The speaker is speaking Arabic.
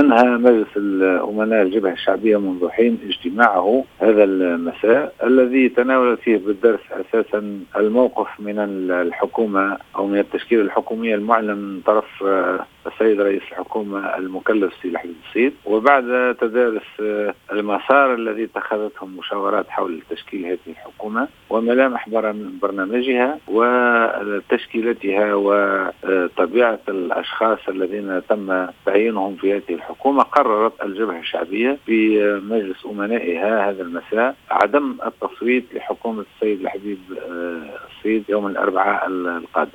أنهى مجلس الأمناء الجبهة الشعبية منذ حين اجتماعه هذا المساء، الذي تناول فيه بالدرس أساسا الموقف من الحكومة أو من التشكيلة الحكومية المعلن من طرف السيد رئيس الحكومة المكلف سي حبيب السيد، وبعد تدارس المسار الذي اتخذته المشاورات حول تشكيل هذه الحكومة وملامح برنامجها وتشكيلتها وطبيعة الأشخاص الذين تم تعيينهم في هذه الحكومة، قررت الجبهة الشعبية في مجلس أمنائها هذا المساء عدم التصويت لحكومة السيد حبيب السيد يوم الأربعاء القادم.